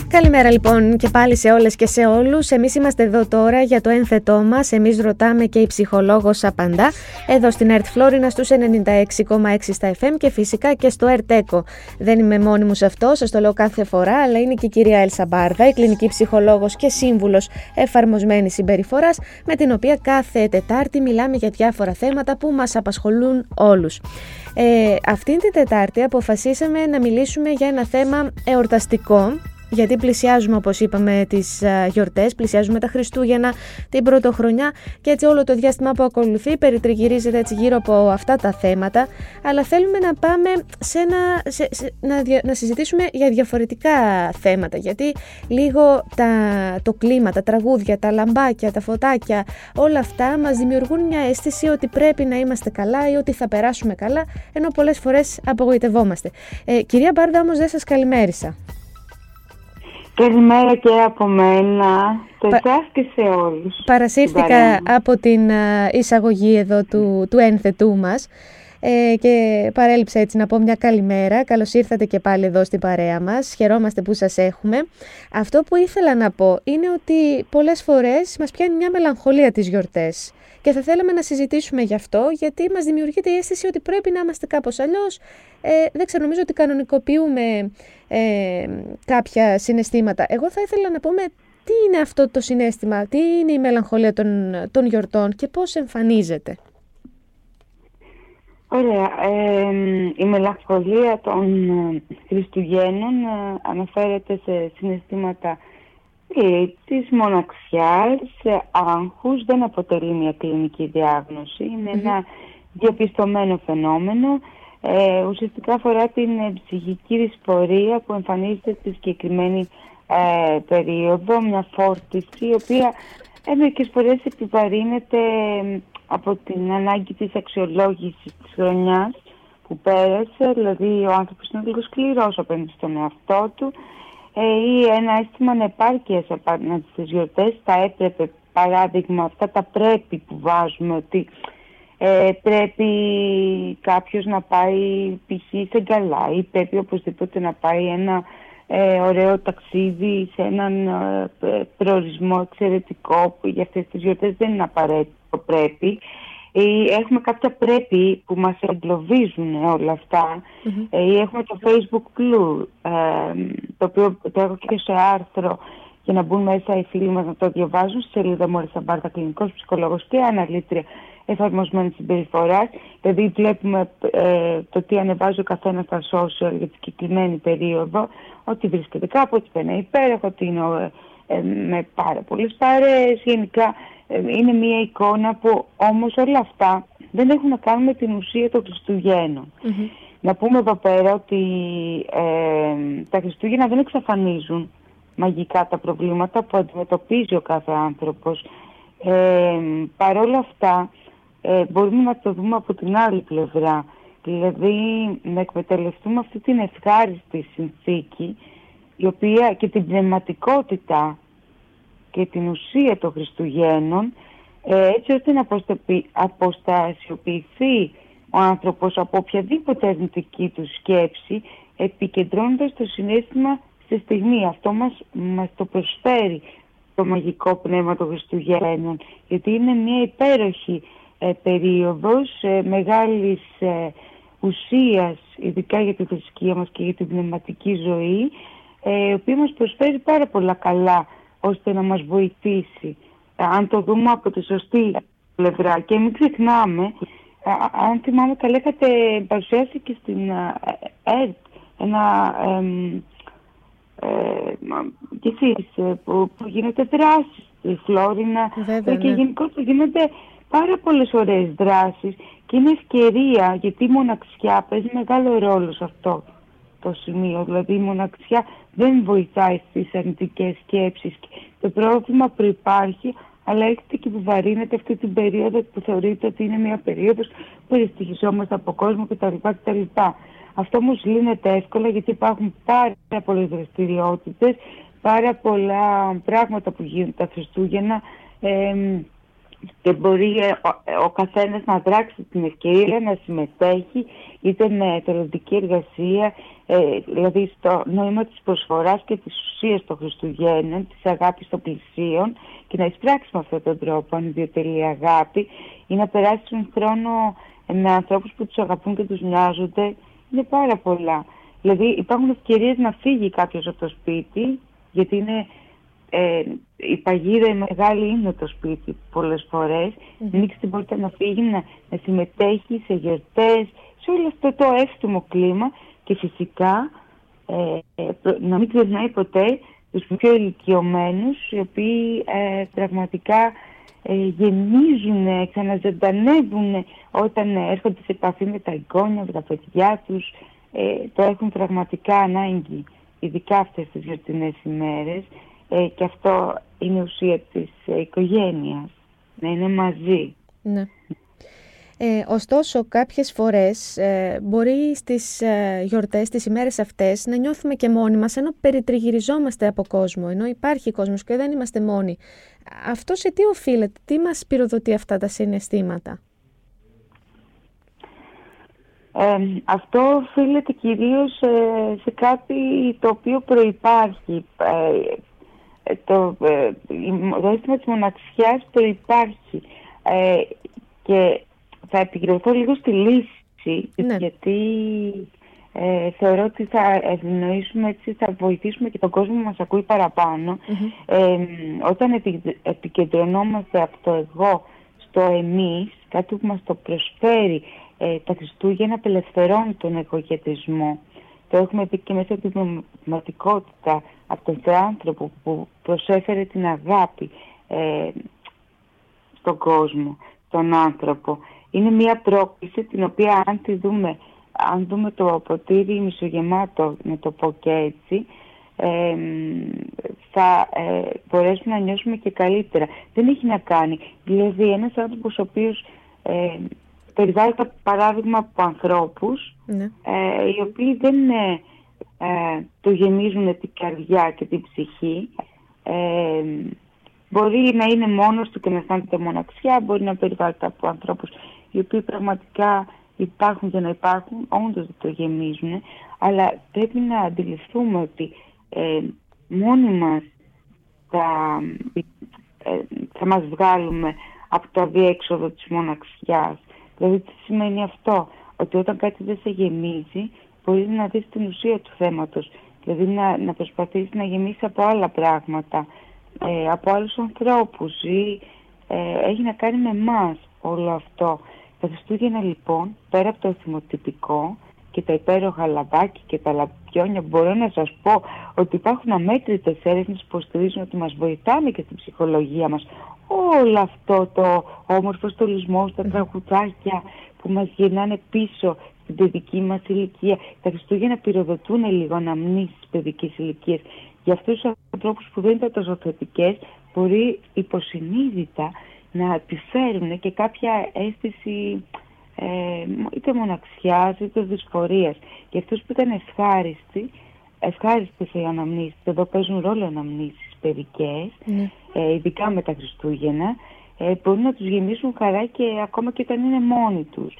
Καλημέρα λοιπόν και πάλι σε όλες και σε όλους. Εμείς είμαστε εδώ τώρα για το ένθετό μας. Εμείς ρωτάμε και η ψυχολόγος απαντά. Εδώ στην ΕΡΤ Φλόρινα στους 96,6 στα FM και φυσικά και στο ΕΡΤ ΕΚΟ. Δεν είμαι μόνη μου σε αυτό, σας το λέω κάθε φορά, αλλά είναι και η κυρία Έλσα Μπάρδα, η κλινική ψυχολόγος και σύμβουλος εφαρμοσμένης συμπεριφοράς, με την οποία κάθε Τετάρτη μιλάμε για διάφορα θέματα που μας απασχολούν όλους. Αυτήν την Τετάρτη αποφασίσαμε να μιλήσουμε για ένα θέμα εορταστικό, γιατί πλησιάζουμε, όπως είπαμε, τις γιορτές, πλησιάζουμε τα Χριστούγεννα, την Πρωτοχρονιά και έτσι όλο το διάστημα που ακολουθεί περιτριγυρίζεται έτσι γύρω από αυτά τα θέματα, αλλά θέλουμε να πάμε να συζητήσουμε για διαφορετικά θέματα, γιατί λίγο το κλίμα, τα τραγούδια, τα λαμπάκια, τα φωτάκια, όλα αυτά μας δημιουργούν μια αίσθηση ότι πρέπει να είμαστε καλά ή ότι θα περάσουμε καλά, ενώ πολλές φορές απογοητευόμαστε. Κυρία Μπάρδα, όμως δεν σας καλημέρισα. Καλημέρα και από μένα, σε εσάς και σε όλους. Παρασύρθηκα από την εισαγωγή εδώ του ένθετού μας και παρέλειψα έτσι να πω μια καλημέρα. Καλώς ήρθατε και πάλι εδώ στην παρέα μας. Χαιρόμαστε που σας έχουμε. Αυτό που ήθελα να πω είναι ότι πολλές φορές μας πιάνει μια μελαγχολία τις γιορτές. Και θα θέλαμε να συζητήσουμε γι' αυτό, γιατί μας δημιουργείται η αίσθηση ότι πρέπει να είμαστε κάπως αλλιώς. Δεν ξέρω, νομίζω ότι κανονικοποιούμε κάποια συναισθήματα. Εγώ θα ήθελα να πούμε τι είναι αυτό το συναίσθημα, τι είναι η μελαγχολία των γιορτών και πώς εμφανίζεται. Ωραία. Η μελαγχολία των Χριστουγέννων αναφέρεται σε συναισθήματα της μοναξιάς, άγχους, δεν αποτελεί μια κλινική διάγνωση, είναι ένα διαπιστωμένο φαινόμενο. Ουσιαστικά αφορά την ψυχική δυσφορία που εμφανίζεται στη συγκεκριμένη περίοδο, μια φόρτιση η οποία μερικές φορές επιβαρύνεται από την ανάγκη της αξιολόγησης της χρονιάς που πέρασε, δηλαδή ο άνθρωπος είναι λίγο σκληρός απέναντι στον εαυτό του, ή ένα αίσθημα ανεπάρκειας απέναντι στις γιορτές. Θα έπρεπε, παράδειγμα, αυτά τα πρέπει που βάζουμε, ότι πρέπει κάποιος να πάει π.χ. σε γκαλά ή πρέπει οπωσδήποτε να πάει ένα ωραίο ταξίδι σε έναν προορισμό εξαιρετικό, που για αυτές τις γιορτές δεν είναι απαραίτητο πρέπει. Έχουμε κάποια πρέπει που μας εγκλωβίζουν όλα αυτά. Ή έχουμε το Facebook Clue, το οποίο το έχω και σε άρθρο για να μπουν μέσα οι φίλοι μας να το διαβάζουν, στη σελίδα μου Έλσα Μπάρδα, κλινικός ψυχολόγος και αναλύτρια εφαρμοσμένης συμπεριφοράς. Δηλαδή βλέπουμε το τι ανεβάζει ο καθένας στα social για τη συγκεκριμένη περίοδο, ότι βρίσκεται κάπου, ότι είναι υπέροχο, ότι είναι με πάρα πολλές παρέες. Γενικά είναι μια εικόνα που όμως όλα αυτά δεν έχουν να κάνουν με την ουσία των Χριστουγέννων. Να πούμε εδώ πέρα ότι τα Χριστούγεννα δεν εξαφανίζουν μαγικά τα προβλήματα που αντιμετωπίζει ο κάθε άνθρωπος. Παρόλα αυτά μπορούμε να το δούμε από την άλλη πλευρά, δηλαδή να εκμεταλλευτούμε αυτή την ευχάριστη συνθήκη, η οποία και την πνευματικότητα και την ουσία των Χριστουγέννων, έτσι ώστε να αποστασιοποιηθεί ο άνθρωπος από οποιαδήποτε αρνητική του σκέψη, επικεντρώνοντας το συναίσθημα στη στιγμή. Αυτό μας το προσφέρει το μαγικό πνεύμα των Χριστουγέννων, γιατί είναι μια υπέροχη περίοδος μεγάλης ουσίας, ειδικά για τη θρησκεία μας και για την πνευματική ζωή, η οποία μας προσφέρει πάρα πολλά καλά, ώστε να μας βοηθήσει, αν το δούμε από τη σωστή πλευρά. Και μην ξεχνάμε, αν θυμάμαι καλά, είχατε παρουσιάσει και στην ΕΡΤ ένα και εσείς που γίνεται δράση στη Φλόρινα. Βέβαια, και γενικώς γίνονται πάρα πολλές ωραίες δράσεις και είναι ευκαιρία, γιατί η μοναξιά παίζει μεγάλο ρόλο σε αυτό το σημείο. Δηλαδή η μοναξιά δεν βοηθάει στις αρνητικές σκέψεις. Το πρόβλημα προϋπάρχει, αλλά έρχεται και επιβαρύνεται αυτή την περίοδο που θεωρείται ότι είναι μια περίοδος που δυστυχιζόμαστε από κόσμο κτλ. Αυτό όμως λύνεται εύκολα, γιατί υπάρχουν πάρα πολλές δραστηριότητες, πάρα πολλά πράγματα που γίνονται τα Χριστούγεννα, και μπορεί ο καθένας να δράξει την ευκαιρία να συμμετέχει είτε με θελοντική εργασία, δηλαδή στο νόημα της προσφοράς και της ουσίας των Χριστουγέννων, της αγάπης των πλησίων, και να εισπράξει με αυτόν τον τρόπο ανιδιοτελή αγάπη, ή να περάσουν χρόνο με ανθρώπους που τους αγαπούν και τους νοιάζονται. Είναι πάρα πολλά. Δηλαδή υπάρχουν ευκαιρίες να φύγει κάποιος από το σπίτι, γιατί είναι η παγίδα η μεγάλη είναι το σπίτι πολλές φορές. Να ανοίξει την πόρτα, να φύγει, να συμμετέχει σε γιορτές, σε όλο αυτό το εύστιμο κλίμα, και φυσικά να μην ξεχνάει ποτέ τους πιο ηλικιωμένους, οι οποίοι πραγματικά γεμίζουν, ξαναζωντανεύουν όταν έρχονται σε επαφή με τα εγγόνια, με τα παιδιά τους. Το έχουν πραγματικά ανάγκη, ειδικά αυτές τις γιορτινές ημέρες, και αυτό είναι η ουσία της οικογένειας, να είναι μαζί. Ναι. Ωστόσο, κάποιες φορές μπορεί στις γιορτές, τις ημέρες αυτές, να νιώθουμε και μόνοι μας, ενώ περιτριγυριζόμαστε από κόσμο, ενώ υπάρχει κόσμος και δεν είμαστε μόνοι. Αυτό σε τι οφείλεται, τι μας πυροδοτεί αυτά τα συναισθήματα? Αυτό οφείλεται κυρίως σε κάτι το οποίο προϋπάρχει. Το αίσθημα της μοναξιάς προϋπάρχει, και θα επικεντρωθώ λίγο στη λύση, ναι, γιατί θεωρώ ότι θα ευνοήσουμε, έτσι θα βοηθήσουμε και τον κόσμο που μας ακούει παραπάνω. Όταν επικεντρωνόμαστε από το εγώ στο εμείς, κάτι που μας το προσφέρει τα Χριστούγεννα, απελευθερώνει τον εγωκεντρισμό. Το έχουμε πει και μέσα από την πνευματικότητα, από τον Θεάνθρωπο που προσέφερε την αγάπη στον κόσμο, τον άνθρωπο. Είναι μια πρόκληση την οποία αν δούμε το ποτήρι μισογεμάτο, να το πω και έτσι, θα μπορέσουμε να νιώσουμε και καλύτερα. Δεν έχει να κάνει. Δηλαδή ένας άνθρωπος ο οποίος περιβάλλεται παράδειγμα από ανθρώπους, ναι, οι οποίοι δεν του γεμίζουν την καρδιά και την ψυχή, μπορεί να είναι μόνος του και να αισθάνεται μοναξιά, μπορεί να περιβάλλεται από ανθρώπους οι οποίοι πραγματικά υπάρχουν για να υπάρχουν, όντως δεν το γεμίζουν, αλλά πρέπει να αντιληφθούμε ότι μόνοι μας θα μας βγάλουμε από το αδιέξοδο της μοναξιάς. Δηλαδή τι σημαίνει αυτό? Ότι όταν κάτι δεν σε γεμίζει, μπορείς να δεις την ουσία του θέματος. Δηλαδή να προσπαθήσεις να γεμίσεις από άλλα πράγματα, από άλλους ανθρώπους, ή έχει να κάνει με εμάς όλο αυτό. Τα Χριστούγεννα λοιπόν, πέρα από το θυμοτυπικό και τα υπέροχα λαμπάκια και τα λαμπιόνια, μπορώ να σας πω ότι υπάρχουν αμέτρητες έρευνες που υποστηρίζουν ότι μας βοηθάνε και στην ψυχολογία μας. Όλο αυτό το όμορφο στολισμό, τα τραγουδάκια που μας γυρνάνε πίσω στην παιδική μας ηλικία. Τα Χριστούγεννα πυροδοτούν λίγο αναμνήσεις παιδικής ηλικίας. Για αυτούς τους ανθρώπους που δεν ήταν τόσο θετικές, μπορεί υποσυνείδητα να επιφέρουν και κάποια αίσθηση είτε μοναξιάς είτε δυσφορίας. Για αυτούς που ήταν ευχάριστες οι αναμνήσεις, εδώ παίζουν ρόλο αναμνήσεις παιδικές, ειδικά με τα Χριστούγεννα, μπορούν να τους γεμίσουν χαρά και ακόμα και όταν είναι μόνοι τους.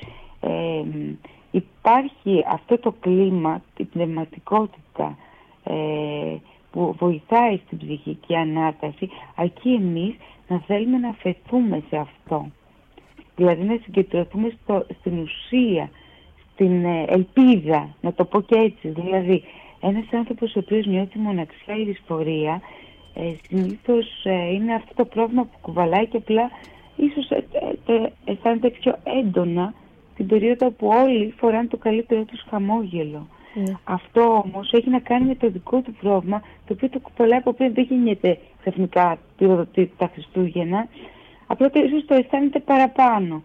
Υπάρχει αυτό το κλίμα, η πνευματικότητα που βοηθάει στην ψυχική ανάταση, αρκεί εμείς να θέλουμε να αφαιθούμε σε αυτό. Δηλαδή να συγκεντρωθούμε στην ουσία, στην ελπίδα, να το πω και έτσι. Δηλαδή ένας άνθρωπος ο οποίος νιώθει μοναξιά ή δυσφορία, συνήθως είναι αυτό το πρόβλημα που κουβαλάει και απλά ίσως αισθάνεται πιο έντονα την περίοδο που όλοι φοράνε το καλύτερο τους χαμόγελο. Αυτό όμως έχει να κάνει με το δικό του πρόβλημα, το οποίο το κουβαλάει από πριν, δεν γίνεται ξαφνικά τα Χριστούγεννα, απλά ίσως το αισθάνεται παραπάνω.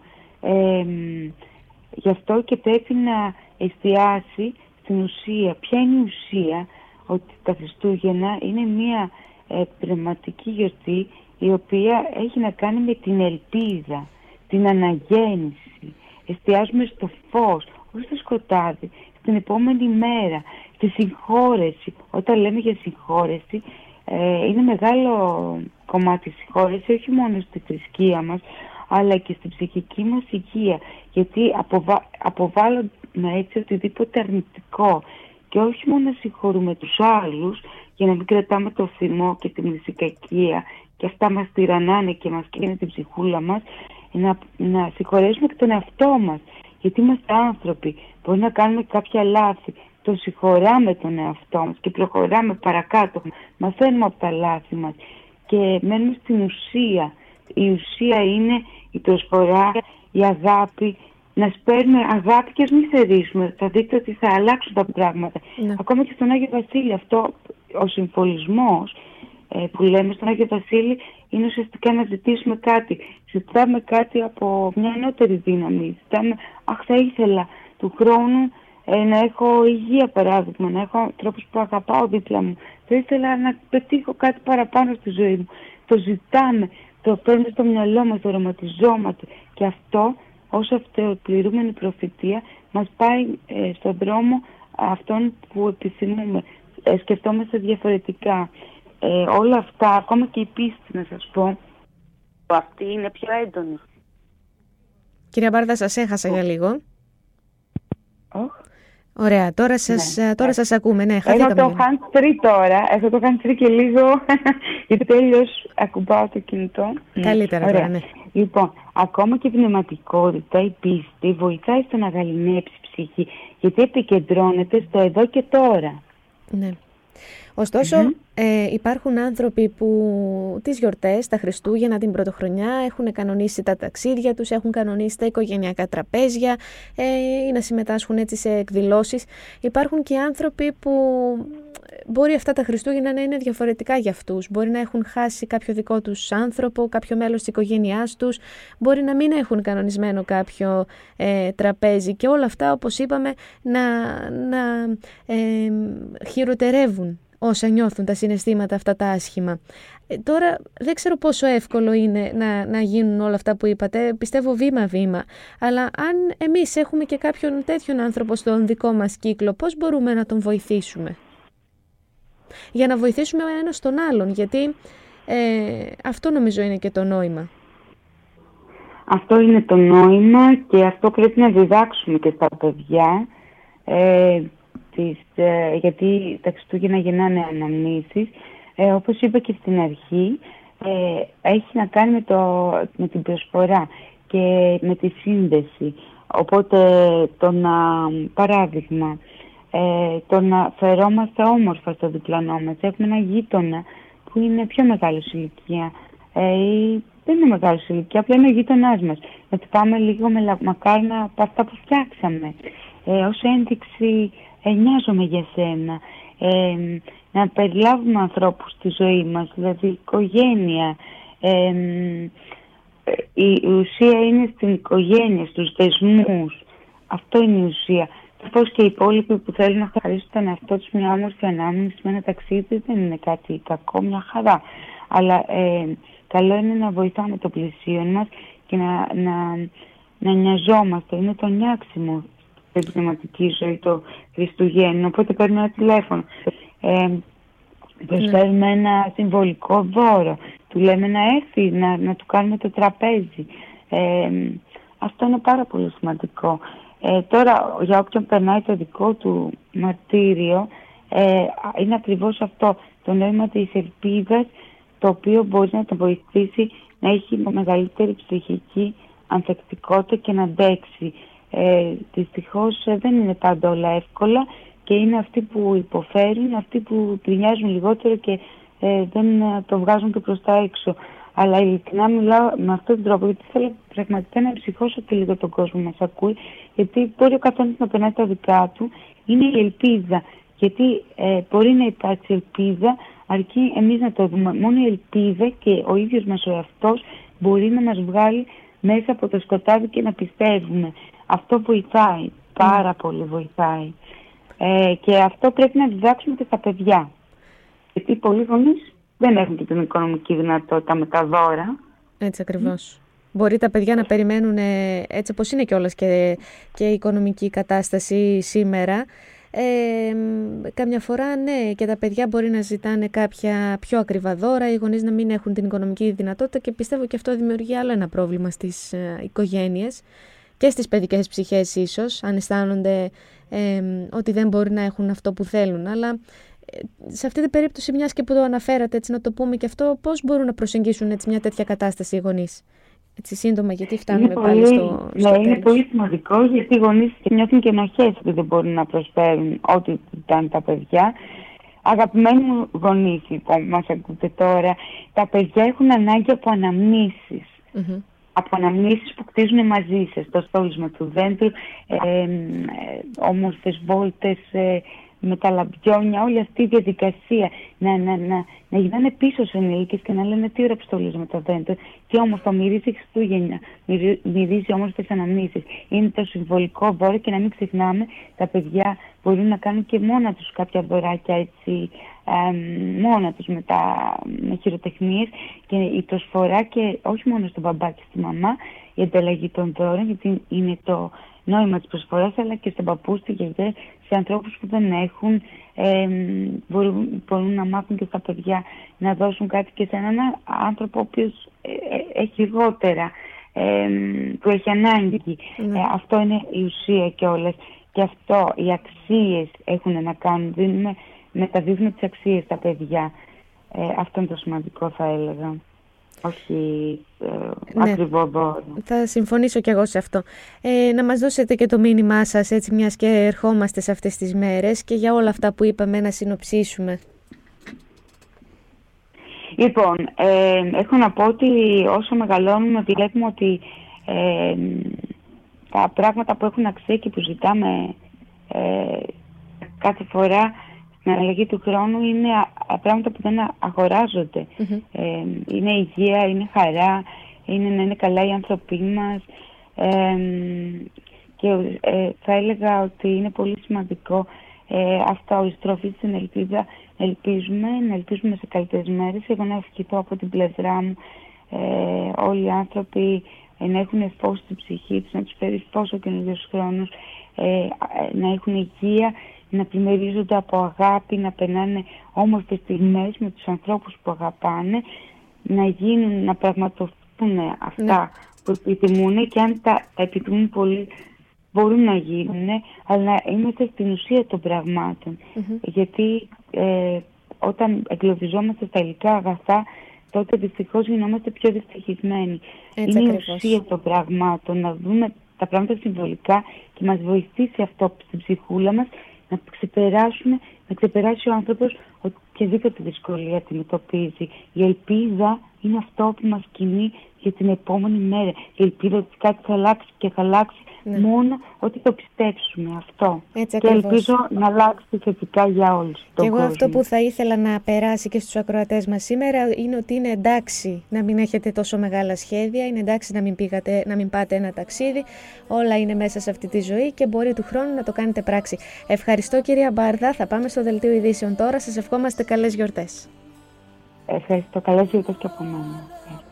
Γι' αυτό και πρέπει να εστιάσει στην ουσία. Ποια είναι η ουσία? Ότι τα Χριστούγεννα είναι μια πνευματική γιορτή η οποία έχει να κάνει με την ελπίδα, την αναγέννηση. Εστιάζουμε στο φως, όχι στο σκοτάδι, στην επόμενη μέρα, στη συγχώρεση. Όταν λέμε για συγχώρεση, είναι μεγάλο κομμάτι συγχώρεση, όχι μόνο στη θρησκεία μας, αλλά και στην ψυχική μας υγεία, γιατί αποβάλλουμε έτσι οτιδήποτε αρνητικό και όχι μόνο να συγχωρούμε τους άλλους για να μην κρατάμε το θυμό και την μνησικακία και αυτά μας τυραννάνε και μας καίνε την ψυχούλα μας, να συγχωρέσουμε και τον εαυτό μας, γιατί είμαστε άνθρωποι, μπορεί να κάνουμε κάποια λάθη, το συγχωράμε τον εαυτό μας και προχωράμε παρακάτω, μαθαίνουμε από τα λάθη μας και μένουμε στην ουσία. Η ουσία είναι η προσφορά, η αγάπη, να σπέρνουμε αγάπη και ας μην θερήσουμε. Θα δείτε ότι θα αλλάξουν τα πράγματα. Ναι. Ακόμα και στον Άγιο Βασίλη, αυτό ο συμφωλισμός που λέμε στον Άγιο Βασίλη είναι ουσιαστικά να ζητήσουμε κάτι. Ζητάμε κάτι από μια ενώτερη δύναμη. Ζητάμε, θα ήθελα του χρόνου να έχω υγεία, παράδειγμα, να έχω ανθρώπους που αγαπάω δίπλα μου. Θα ήθελα να πετύχω κάτι παραπάνω στη ζωή μου. Το ζητάμε, το παίρνουμε στο μυαλό μας, το οραματιζόμαστε. Και αυτό, ως αυτοπληρούμενη προφητεία, μας πάει στον δρόμο αυτόν που επιθυμούμε. Σκεφτόμαστε διαφορετικά. Όλα αυτά, ακόμα και η πίστη, να σας πω, αυτή είναι πιο έντονη. Κυρία Μπάρδα, σας έχασα για λίγο. Ωραία, τώρα σας ακούμε. Ναι, έχω το hands-free τώρα. Έχω το hands-free και λίγο, γιατί τέλειος ακουμπάω το κινητό. Καλύτερα τώρα, ναι. Λοιπόν, ακόμα και η πνευματικότητα, η πίστη, βοηθάει στο να γαληνέψει η ψυχή, γιατί επικεντρώνεται στο εδώ και τώρα. Ναι. Ωστόσο, υπάρχουν άνθρωποι που τις γιορτές, τα Χριστούγεννα, την Πρωτοχρονιά έχουν κανονίσει τα ταξίδια τους, έχουν κανονίσει τα οικογενειακά τραπέζια ή να συμμετάσχουν έτσι σε εκδηλώσεις. Υπάρχουν και άνθρωποι που μπορεί αυτά τα Χριστούγεννα να είναι διαφορετικά για αυτούς. Μπορεί να έχουν χάσει κάποιο δικό τους άνθρωπο, κάποιο μέλος της οικογένειάς τους, μπορεί να μην έχουν κανονισμένο κάποιο τραπέζι και όλα αυτά, όπως είπαμε, να χειροτερεύουν όσα νιώθουν τα συναισθήματα αυτά τα άσχημα. Τώρα δεν ξέρω πόσο εύκολο είναι να γίνουν όλα αυτά που είπατε, πιστεύω βήμα-βήμα, αλλά αν εμείς έχουμε και κάποιον τέτοιον άνθρωπο στον δικό μας κύκλο, πώς μπορούμε να τον βοηθήσουμε? Για να βοηθήσουμε ο ένας τον άλλον, γιατί αυτό νομίζω είναι και το νόημα. Αυτό είναι το νόημα και αυτό πρέπει να διδάξουμε και στα παιδιά, γιατί τα Χριστούγεννα γεννάνε αναμνήσεις. Όπως είπα και στην αρχή, έχει να κάνει με την προσφορά και με τη σύνδεση. Οπότε παράδειγμα, το να φερόμαστε όμορφα στο διπλανό μας. Έχουμε ένα γείτονα που είναι πιο μεγάλος ηλικία ή δεν είναι μεγάλος ηλικία, απλά είναι ο γείτονάς μας. Να του πάμε λίγο με μακάρνα από αυτά που φτιάξαμε. Ως ένδειξη νοιάζομαι για σένα. Να περιλάβουμε ανθρώπους στη ζωή μας, δηλαδή οικογένεια. Η ουσία είναι στην οικογένεια, στους δεσμούς. Αυτό είναι η ουσία. Καθώς και οι υπόλοιποι που θέλουν να χαρίσουν τον εαυτό τους μια όμορφη ανάμνηση με ένα ταξίδι δεν είναι κάτι κακό, μια χαρά. Αλλά καλό είναι να βοηθάμε το πλησίον μας και να νοιαζόμαστε. Είναι το νιάξιμο στην πνευματική ζωή το Χριστουγέννο. Οπότε παίρνουμε ένα τηλέφωνο. Προσφέρουμε ένα συμβολικό δώρο. Του λέμε να έρθει, να του κάνουμε το τραπέζι. Αυτό είναι πάρα πολύ σημαντικό. Τώρα, για όποιον περνάει το δικό του μαρτύριο, είναι ακριβώς αυτό, το νόημα της ελπίδας, το οποίο μπορεί να τον βοηθήσει να έχει μεγαλύτερη ψυχική ανθεκτικότητα και να αντέξει. Δυστυχώς δεν είναι πάντα όλα εύκολα και είναι αυτοί που υποφέρουν, αυτοί που γκρινιάζουν λιγότερο και δεν το βγάζουν και προς τα έξω. Αλλά ειλικρινά μιλάω με αυτόν τον τρόπο, γιατί θέλω πραγματικά να ψυχώσω και λίγο τον κόσμο μας ακούει, γιατί μπορεί ο καθένας να περνάει τα δικά του, είναι η ελπίδα. Γιατί μπορεί να υπάρξει ελπίδα, αρκεί εμείς να το δούμε. Μόνο η ελπίδα και ο ίδιος μας ο εαυτός μπορεί να μας βγάλει μέσα από το σκοτάδι και να πιστεύουμε. Αυτό βοηθάει, πάρα πολύ βοηθάει. Και αυτό πρέπει να διδάξουμε και στα παιδιά. Γιατί πολλοί γονείς δεν έχουν και την οικονομική δυνατότητα με τα δώρα. Έτσι ακριβώς. Μπορεί τα παιδιά να περιμένουν, έτσι όπως είναι κιόλας και η οικονομική κατάσταση σήμερα, Καμιά φορά ναι, και τα παιδιά μπορεί να ζητάνε κάποια πιο ακριβά δώρα, οι γονείς να μην έχουν την οικονομική δυνατότητα, και πιστεύω και αυτό δημιουργεί άλλο ένα πρόβλημα στις οικογένειες και στις παιδικές ψυχές ίσως, αν αισθάνονται ότι δεν μπορεί να έχουν αυτό που θέλουν. Αλλά σε αυτή την περίπτωση, μιας και που το αναφέρατε, έτσι να το πούμε και αυτό, πώς μπορούν να προσεγγίσουν έτσι μια τέτοια κατάσταση οι γονείς? Έτσι σύντομα, γιατί φτάνουμε πάλι στο τέλος. Είναι πολύ σημαντικό, γιατί οι γονείς νιώθουν και ενοχές ότι δεν μπορούν να προσφέρουν ό,τι ήταν τα παιδιά. Αγαπημένοι μου γονείς, λοιπόν, μας ακούτε τώρα, τα παιδιά έχουν ανάγκη από αναμνήσεις. Από αναμνήσεις που κτίζουν μαζί σας, το στόλισμα του δέντρου, όμορφες βόλτες με τα λαμπιόνια, όλη αυτή η διαδικασία να γυρνάνε πίσω σε ενήλικες και να λένε τι ωραία που στολίζουμε το δέντρο, τι όμορφα, μυρίζει Χριστούγεννα, μυρίζει όμορφες αναμνήσεις. Είναι το συμβολικό δώρο, και να μην ξεχνάμε, τα παιδιά μπορούν να κάνουν και μόνα τους κάποια δωράκια έτσι, μόνα τους με χειροτεχνίες, και η προσφορά, και όχι μόνο στον μπαμπά και στη μαμά, η ανταλλαγή των δώρων, γιατί είναι το νόημα της προσφοράς, αλλά και στον παππού, στη γιαγιά, σε ανθρώπους που δεν έχουν, μπορούν να μάθουν και στα παιδιά να δώσουν κάτι και σε έναν άνθρωπο ο οποίος έχει λιγότερα, που έχει ανάγκη. Αυτό είναι η ουσία κιόλας. Και αυτό, οι αξίες έχουν να κάνουν, μεταδίδουμε τις αξίες στα παιδιά. Αυτό είναι το σημαντικό, θα έλεγα. Όχι ακριβό δώρο. Θα συμφωνήσω κι εγώ σε αυτό. Να μας δώσετε και το μήνυμά σας, έτσι, μιας και ερχόμαστε σε αυτές τις μέρες, και για όλα αυτά που είπαμε να συνοψίσουμε. Λοιπόν, έχω να πω ότι όσο μεγαλώνουμε βλέπουμε ότι τα πράγματα που έχουν αξία και που ζητάμε κάθε φορά στην αλλαγή του χρόνου είναι πράγματα που δεν αγοράζονται. Είναι υγεία, είναι χαρά, είναι να είναι καλά οι άνθρωποι μας, και θα έλεγα ότι είναι πολύ σημαντικό αυτό, η στροφή στην ελπίδα. Να ελπίζουμε σε καλύτερες μέρες. Εγώ να ευχηθώ από την πλευρά μου όλοι οι άνθρωποι να έχουν φως στην ψυχή τους, να τους φέρει φως ο καινούργιος χρόνος, να έχουν υγεία, να πλημμυρίζονται από αγάπη, να περνάνε όμορφες στιγμές με τους ανθρώπους που αγαπάνε, να πραγματοποιούν αυτά που επιθυμούν, και αν τα επιθυμούν πολύ μπορούν να γίνουν, αλλά να είμαστε στην ουσία των πραγμάτων. Γιατί όταν εγκλωβιζόμαστε στα υλικά αγαθά, τότε δυστυχώς γινόμαστε πιο δυστυχισμένοι. Είναι η ουσία των πραγμάτων, να δούμε τα πράγματα συμβολικά, και μας βοηθήσει αυτό στην ψυχούλα μας να ξεπεράσει ο άνθρωπος οποιαδήποτε δυσκολία αντιμετωπίζει. Η ελπίδα είναι αυτό που μας κινεί για την επόμενη μέρα. Η ελπίδα ότι κάτι θα αλλάξει, και θα αλλάξει μόνο ότι το πιστέψουμε αυτό. Έτσι και ελπίζω να αλλάξει θετικά για όλους. Και εγώ αυτό που θα ήθελα να περάσει και στους ακροατές μας σήμερα είναι ότι είναι εντάξει να μην έχετε τόσο μεγάλα σχέδια, είναι εντάξει να μην πάτε ένα ταξίδι, όλα είναι μέσα σε αυτή τη ζωή και μπορεί του χρόνου να το κάνετε πράξη. Ευχαριστώ κυρία Μπάρδα, θα πάμε στο Δελτίο Ειδήσεων τώρα, σας ευχόμαστε καλές γιορτές. Ευχαριστώ, καλές γιορτές και από μένα.